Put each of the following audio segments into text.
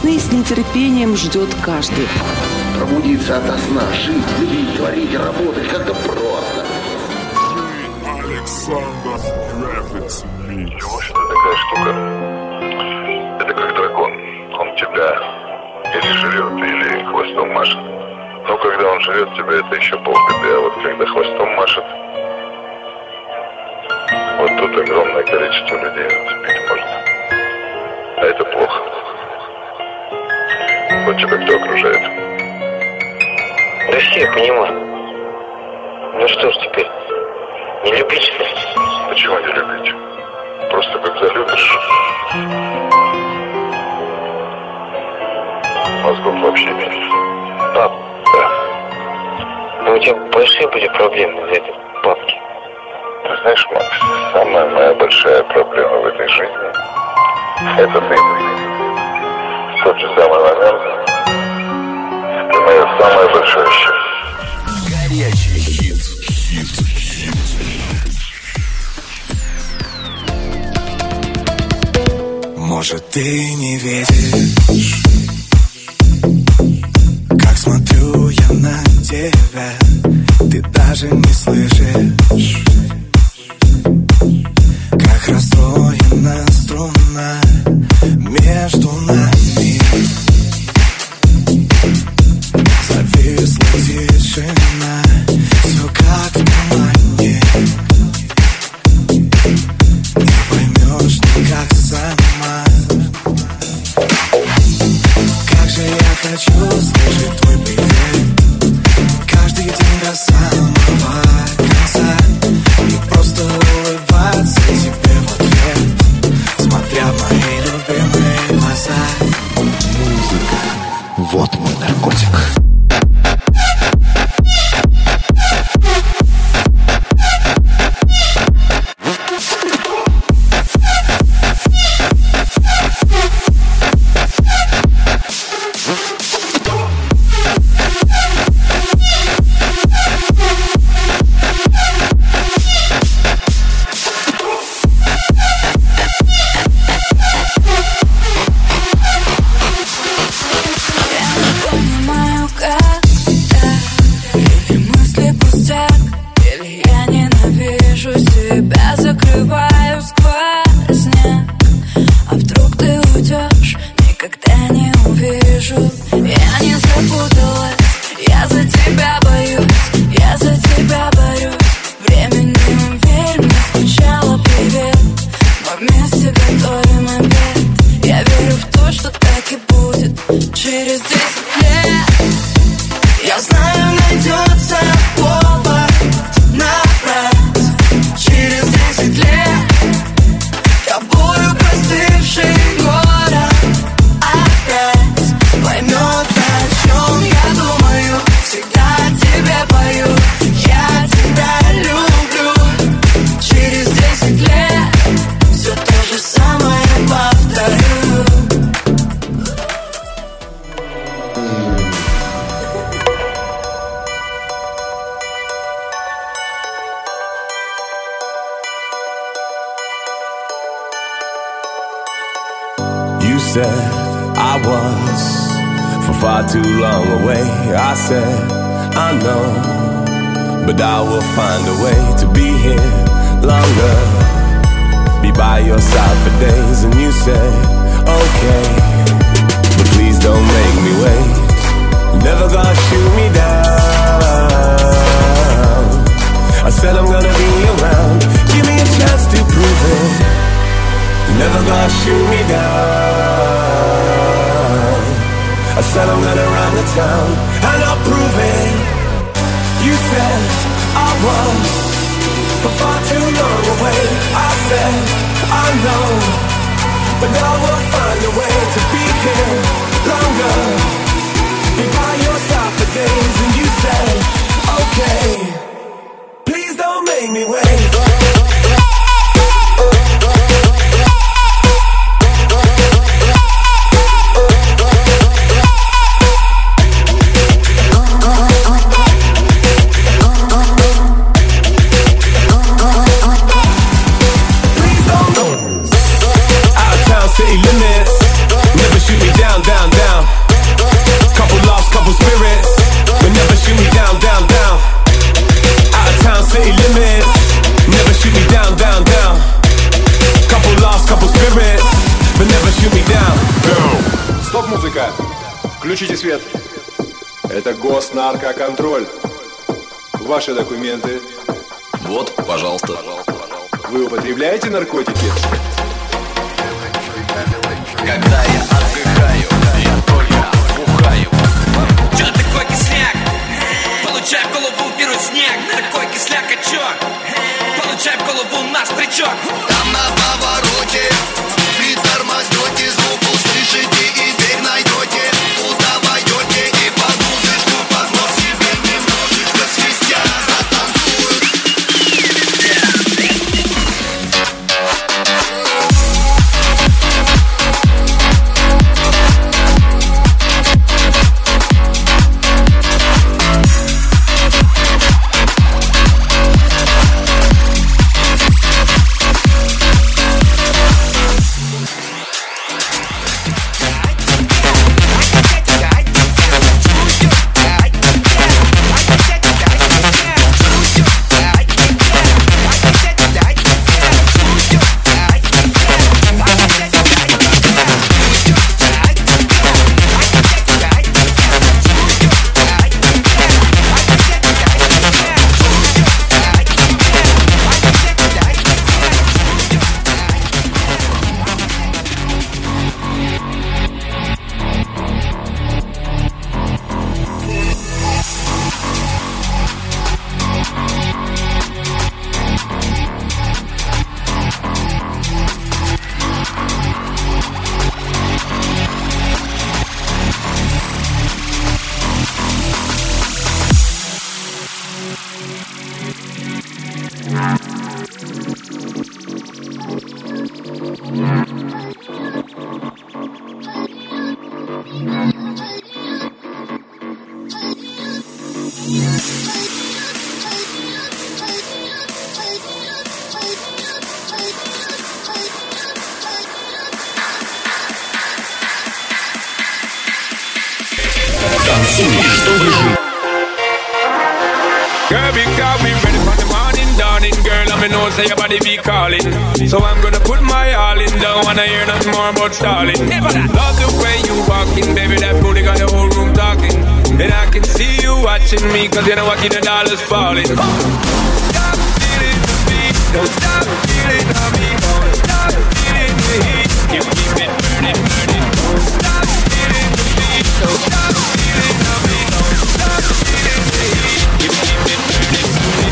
Весны с нетерпением ждет каждый. Пробудиться ото сна, жить, любить, творить, работать, как-то просто. Александр Граффити. Ничего, что такая штука. Это как дракон. Он тебя или жрет, или хвостом машет. Но когда он жрет тебя, это еще полбеды. А вот когда хвостом машет, вот тут огромное количество людей зацепить может. А это плохо. Вот тебя кто окружает? Да все, я понимаю. Ну что ж теперь, не любить, что ли? Почему не любить? Просто когда любишь, мозгов вообще нет. Пап, Да. ну у тебя большие были проблемы из-за этой бабки. Ты знаешь, Макс, самая моя большая проблема в этой жизни — это ты. В тот же самый момент ты мое самое большое счастье. Горячий хит. Может, ты не видишь, как смотрю я на тебя, ты даже не слышишь, как расстроена струна между нами. Зависла тишина, все как в тумане. Не поймешь никак сама. Как же я хочу слышать твой привет каждый день до самого конца и просто улыбаться тебе в ответ, смотря в мои любимые глаза. Музыка. Вот мой наркотик. I was for far too long away. I said, I know, but I will find a way to be here longer, be by your side for days. And you said, okay, but please don't make me wait. Never gonna shoot me down. I said I'm gonna be around. Give me a chance to prove it. Never gonna shoot me down. I said I'm gonna run the town, and I'll prove it. You said I was for far too long away. I said I know, but I will find a way to be here longer, be by your side for days. And you said, okay, please don't make me wait. City limits, never shoot me down, down, down. свет. Это госнаркоконтроль. Ваши документы. Вот, пожалуйста. Вы употребляете наркотики? Когда я отдыхаю, я только бухаю. Чё такой кисляк? Получай в голову вирусняк. Такой кисляк-качок. Получай в голову наш стричок. Там на повороте притормознете, звук услышите и дверь найдете. Туда войдете и под музычку под нос себе немножечко свистя затанцуют. Girl, because we ready for the morning dawning. Girl, I know say your body be calling. So I'm gonna put my all in. Don't wanna hear nothing more about stalling. Never that. Love the way you walking, baby. That booty got the whole room talking. And I can see you watching me, cause you know I keep the dollars falling. Stop feeling the beat. Don't stop feeling the beat. Don't stop feeling the heat. You keep it burning, burning. Don't stop feeling the beat. Don't stop feeling the beat. Don't stop feeling the heat. You keep it burning, burning.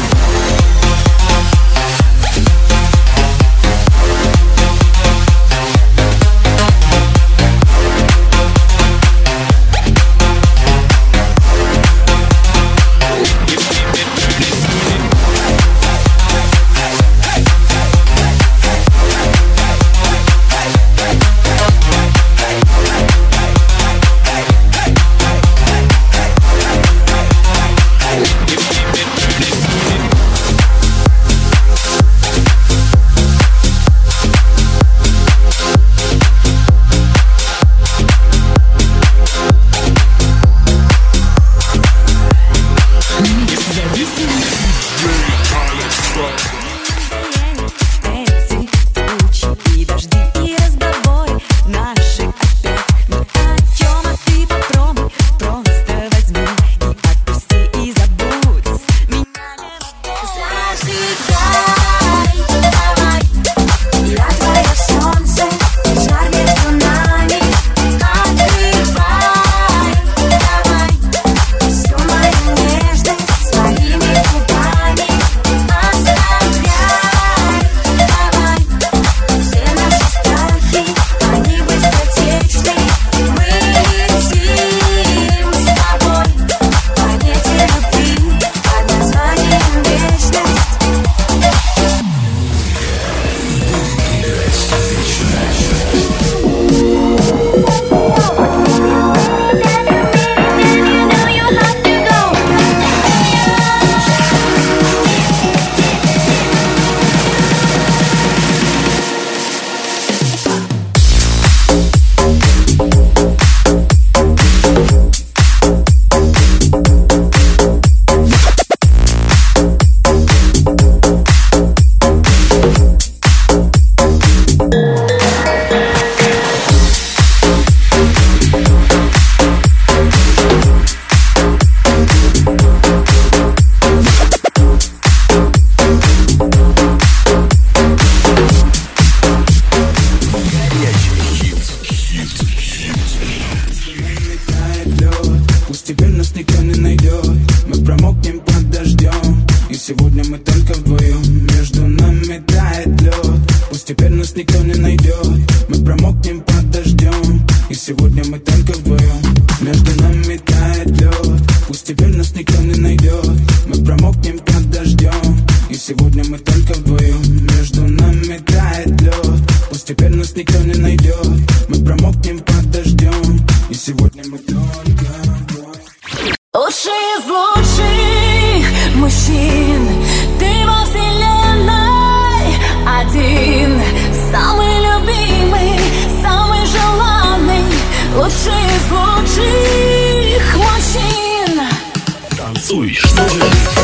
Пусть теперь нас никто не найдет. Мы промокнем под дождем, и сегодня мы только вдвоем. Между нами тает лед. Пусть теперь нас никто не найдет. Мы промокнем под дождем, и сегодня мы только вдвоем. Между нами тает лед. Пусть теперь нас никто не найдет. Мы промокнем под дождем, и сегодня мы только вдвоем. Между нами тает лед. Пусть теперь нас никто не найдет. Мы промокнем под дождем, и сегодня мы только вдвоем. Лучший из лучших мужчин, ты во вселенной один, самый любимый, самый желанный. Лучший из лучших мужчин. Танцуй, чтобы жить.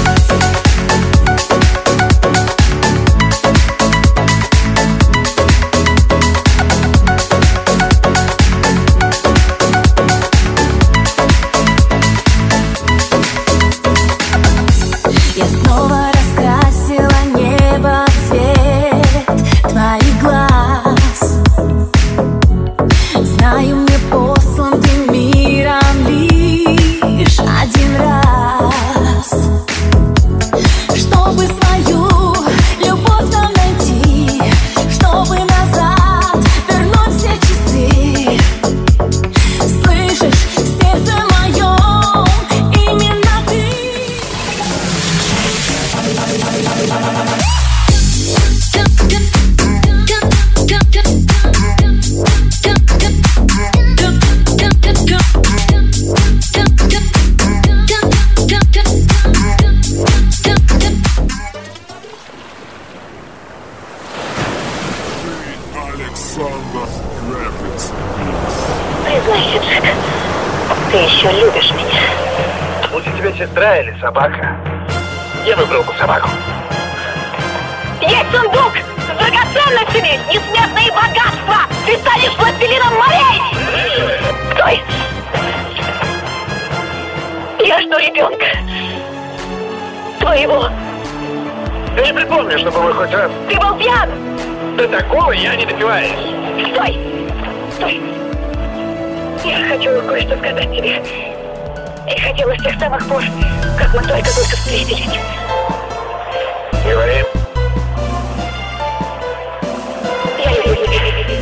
Признайся, Джек, ты еще любишь меня. Лучше тебе сестра или собака? Я выбрал бы собаку. Есть сундук с драгоценностями, несметные богатства! Ты станешь властелином морей! Стой! Я жду ребенка. Твоего. Я не припомню, чтобы вы хоть раз... Ты был пьян! До такого я не допиваюсь. Стой! Стой! Я хочу кое-что сказать тебе. И хотела с тех самых пор, как мы только-только встретились. Говори. Я люблю тебя.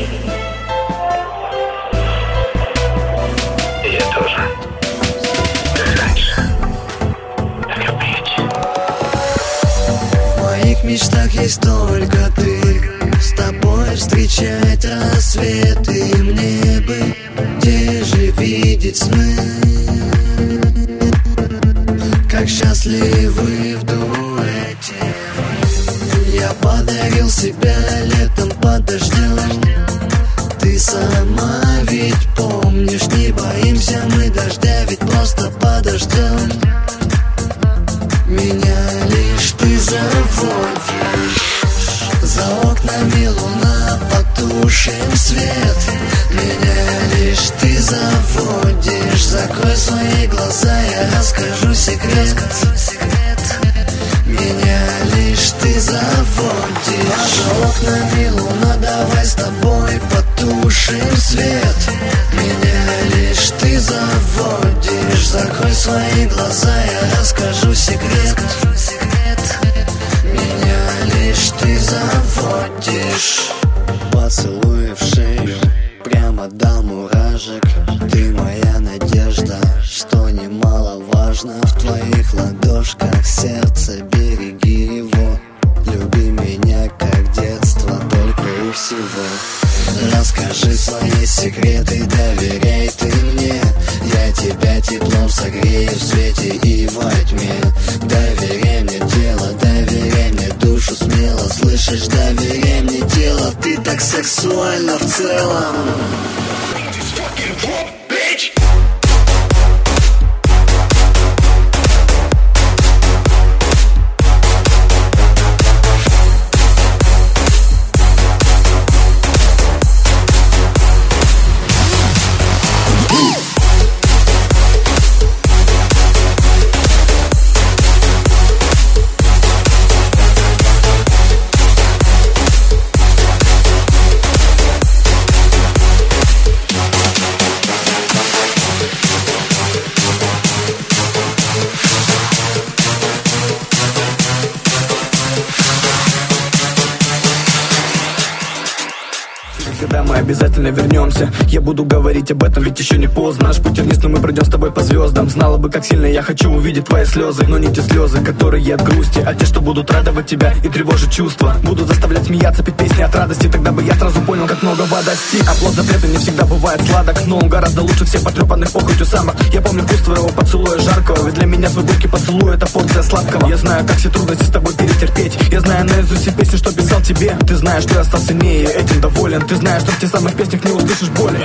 Я тоже. Раньше. Так любить. В моих мечтах есть только ты. С тобой встречать рассветы. Мне бы где же видеть сны. Как счастливы в дуэте. Я подарил себя летом под дождем. Ты сама ведь помнишь, не боимся мы дождя, ведь просто подождем. Меня лишь ты заводишь. За окнами луна, потушим свет. Меня лишь ты заводишь. Закрой свои глаза, я расскажу секрет. Меня лишь ты заводишь. За окнами луна, давай с тобой потушим свет. Меня лишь ты заводишь. Закрой свои глаза, я расскажу секрет. Меня лишь ты заводишь. Поцелуй в шею, прямо до мурашек. Ты моя надежда, что немаловажно. В твоих ладошках сердце, береги его. Люби меня, как детство, только у всего. Расскажи свои секреты, доверяй ты мне. Я тебя теплом согрею в свете и во тьме. Доверяй мне тело, доверяй мне душу смело. Слышишь, доверяй мне тело, ты так сексуальна в целом. обязательно вернемся. Я буду говорить об этом, ведь еще не поздно. Наш путь вниз, но мы пройдем с тобой по звездам. Знала бы, как сильно я хочу увидеть твои слезы, но не те слезы, которые от грусти, а те, что будут радовать тебя и тревожить чувства. Будут заставлять смеяться, петь песни от радости. Тогда бы я сразу понял, как многого достиг. А плод запрета не всегда бывает сладок, но он гораздо лучше всех потрепанных похотью самок. Я помню вкус твоего поцелуя жаркого, ведь для меня твой горький поцелуй — это порция сладкого. Я знаю, как все трудности с тобой перетерпеть. Я знаю наизусть все песни, что писал тебе. Ты знаешь, что я стал сильнее, этим доволен. Ты знаешь, что в тех самых песнях не услышишь боли.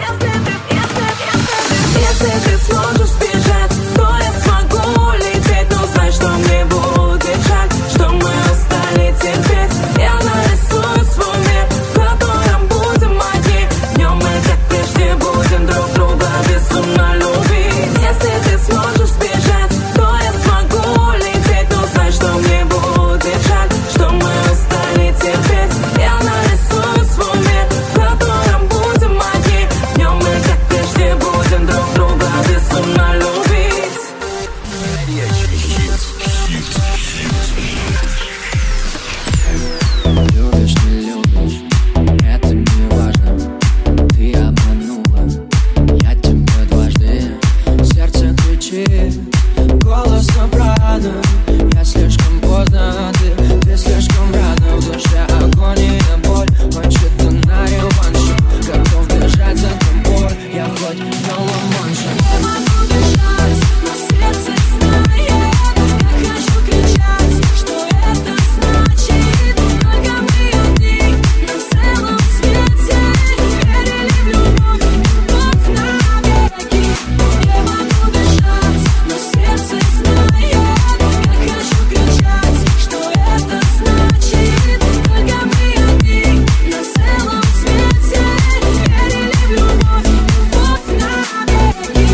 Если ты сможешь сбежать, то я смогу лететь. Но знай, что мне будет жаль, что мы устали терпеть. Я нарисую свой мир, в котором будем одни. Днем мы, как прежде, будем друг друга безумно любить. Если ты сможешь сбежать, то я смогу лететь. Но знай, что мне будет жаль, что мы устали терпеть. Я нарисую свой мир, в котором будем одни. Днем мы, как прежде, будем друг друга безумно любить. Любишь, не любишь, это не важно. Ты обманула, я тебя дважды. Сердце кричит, голос сопрано. Я слишком поздно, ты слишком рано. В душе агония, боль, хочет на реванш. Готов бежать за тобой, я хоть на ла-манше. Не могу бежать, но сердце знает, как хочу кричать, что это значит. Только мы одни на целом свете, верили в любовь, любовь навеки. Не могу бежать, но сердце знает, как хочу кричать, что это значит. Только мы одни на целом свете, верили в любовь, любовь навеки.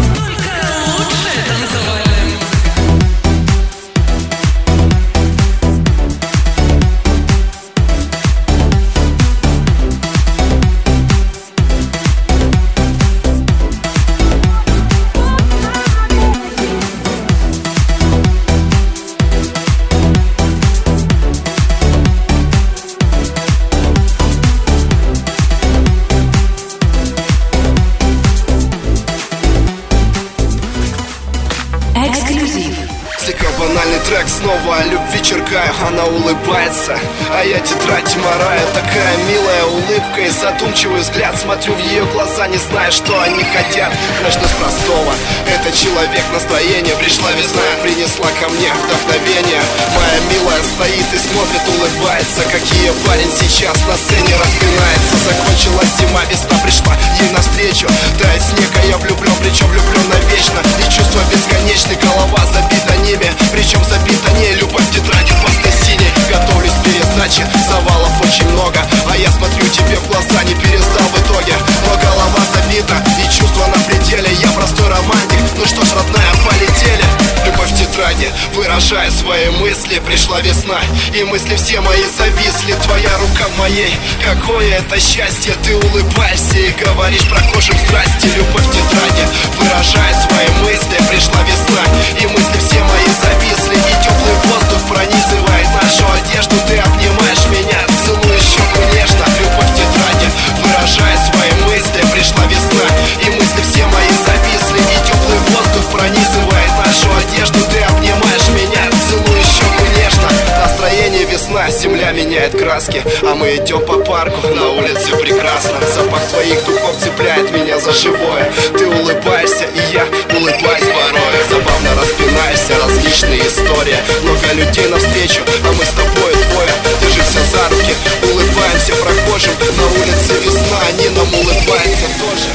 Эксклюзив. Слегка банальный трек, снова о любви черкаю. Она улыбается, а я тетрадь мораю. Такая милая улыбка и задумчивый взгляд. Смотрю в ее глаза, не зная, что они хотят. Начну с простого, это человек настроения. Пришла весна, принесла ко мне вдохновение. Моя милая стоит и смотрит, улыбается. Как ее парень сейчас на сцене распинается. Закончилась зима, весна пришла ей навстречу. Тает снег, а я влюблен, причем влюблен навечно. И чувства бесконечны, голова забита ними. Причем забита не любовь в тетради пасто-синей. Готовлюсь к пересдаче, завалов очень много. А я смотрю тебе в глаза, не пересдал в итоге. Но голова забита и чувства на пределе. Я простой романтик, ну что ж, родная, полетели. Любовь в тетради, выражая свои мысли. Пришла весна, и мысли все мои зависли. Твоя рука в моей, какое это счастье. Ты улыбаешься и говоришь прохожим здрасте. Любовь в тетради, выражая свои мысли. Пришла весна, и мысли все мои зависли. И теплый воздух пронизывает нашу одежду. Ты обнимаешь меня, целуешь щеку нежно. Любовь в тетради, выражая свои мысли. Пришла весна, и мысли все мои зависли. И теплый воздух пронизывает нашу одежду. Ты обнимаешь меня, целуешь щеку нежно. Настроение весна, земля меняет краски. А мы идем по парку, на улице прекрасно. Запах твоих духов цепляет меня за живое. Ты улыбаешься, и я улыбаюсь порой. Забавно распинаешься, различные истории. Много людей навстречу, а мы с тобой двое. Держимся за руки, улыбаемся прохожим. На улице весна, они нам улыбаются тоже.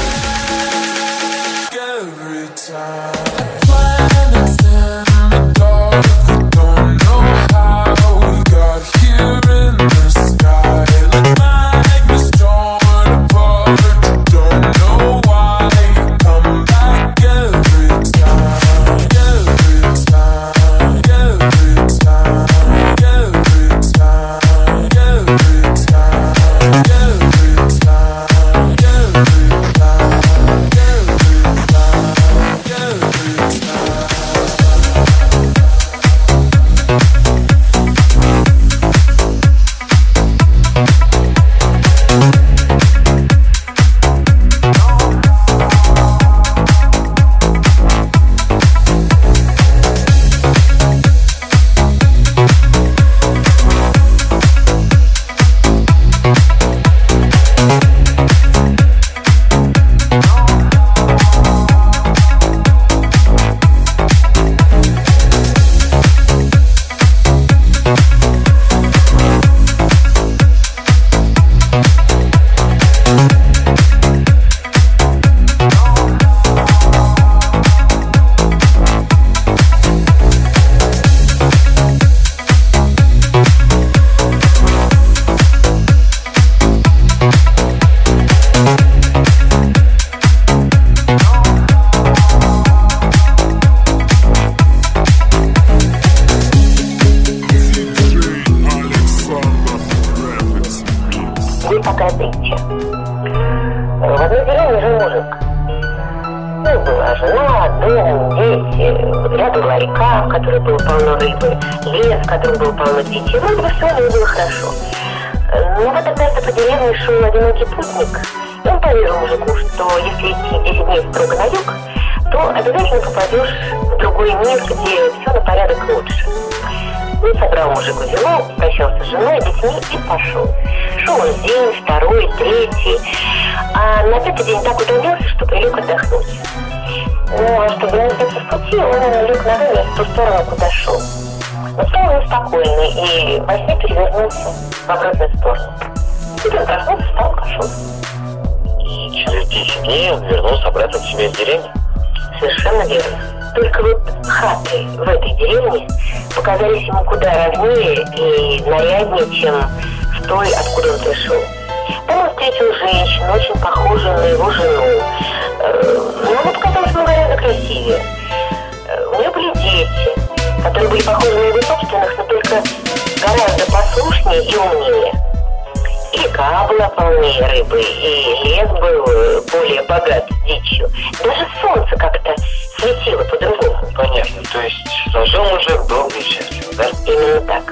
Рядом была река, в которой было полно рыбы, лес, в котором было полно птичьих. Вроде бы все у него было хорошо. Но вот однажды по деревне шел одинокий путник, и он поверил мужику, что если идти 10 дней строго на юг, то обязательно попадешь в другой мир, где все на порядок лучше. Ну, собрал мужик узелок, прощался с женой, детьми и пошел. Шел он день, второй, третий, а на пятый день так утомился, что прилег отдохнуть. Ну, а чтобы не сбиться в пути, он лег ногами в ту сторону, куда шел. Но стал он спокойный и во сне перевернулся в обратную сторону. И он проснулся, встал, пошел. И через 10 дней он вернулся обратно к себе в деревню? Совершенно верно. Только вот хаты в этой деревне показались ему куда ровнее и наряднее, чем в той, откуда он пришел. Там он встретил женщину, очень похожую на его жену. Но она показалась ему гораздо красивее. У нее были дети, которые были похожи на его собственных, но только гораздо послушнее и умнее. И река была полнее рыбы, и лес был более богат дичью. Даже солнце как-то светило по-другому. Понятно, то есть зажил мужик долго и счастливо, да? Именно так.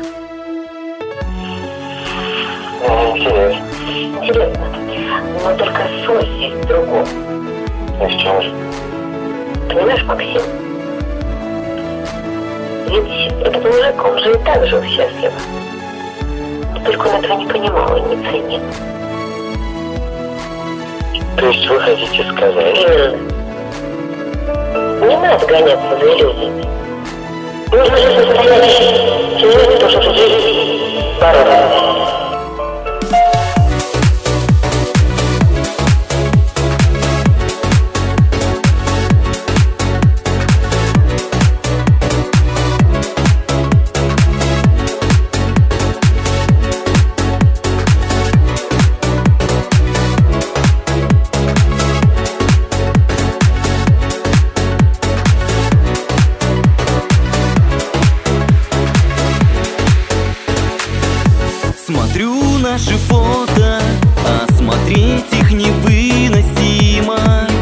Интересно. Интересно. Но только соль здесь в другом. А в чем же? Понимаешь, Максим? Ведь этот мужик, он же и так жил счастливо. Только он этого не понимал и не ценил. То есть вы хотите сказать? Именно. Не надо гоняться за иллюзиями. Нужно жить настоящим. Человек должен жить бороться. Смотрю наши фото, а смотреть их невыносимо.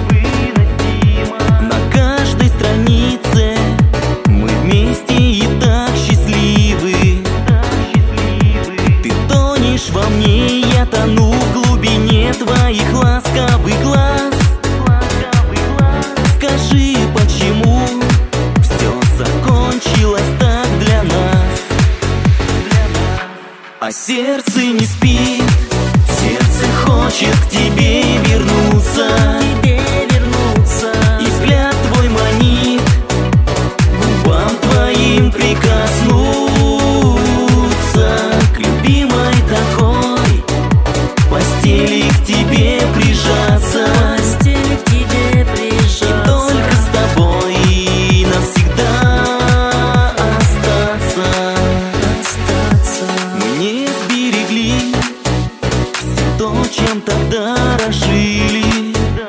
На каждой странице мы вместе и так счастливы. Ты тонешь во мне, я тону в глубине твоих ласковых глаз. Скажи, почему все закончилось так для нас? А сердце не спит, сердце хочет к тебе вернуться. И взгляд твой манит, губам твоим прикоснуться. К любимой такой постели к тебе прижаться. И только с тобой навсегда остаться. Мы не сберегли все то, чем тогда дорожили.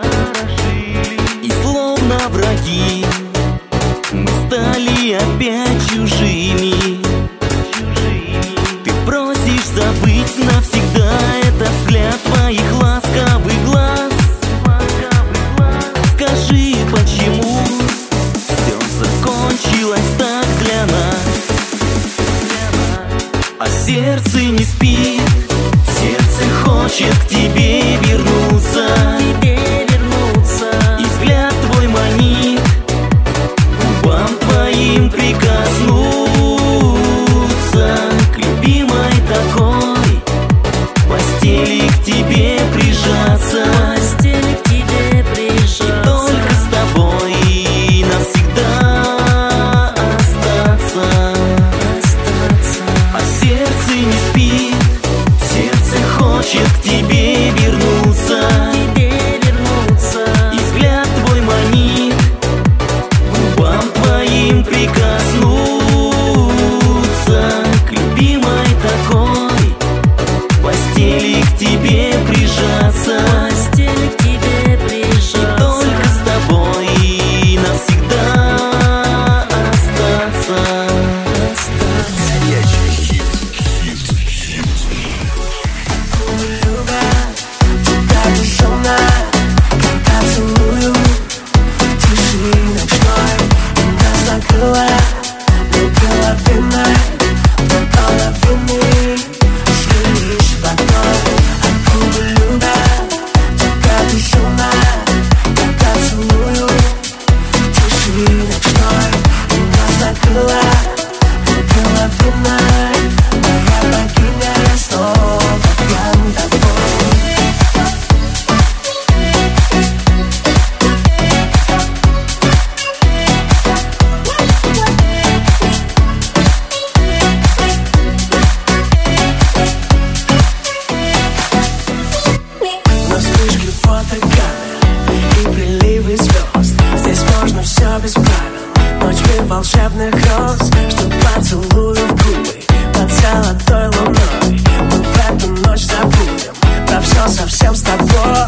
И словно враги мы стали опять чужими. Ты просишь забыть навсегда этот взгляд твоих ласковых глаз. Скажи, почему все закончилось так для нас? А сердце не спит, сердце хочет к тебе вернуться. И взгляд твой манит, губам твоим прикоснуться. К любимой такой постели к тебе прижаться. И только с тобой навсегда остаться. А сердце не спит, сердце хочет к тебе вернуться. И взгляд твой манит, губам твоим прикоснуться. забыла, любила ты мной до половины. Слились в одной акулы любят, только ты сильна, когда целую в тиши ночной. Меня закрыла, любила ты мной, моя богиня, я снова пьян тобой. Без правил, ночь без волшебных роз, что поцелую в губы под золотой луной. Мы в эту ночь забудем про все совсем с тобой.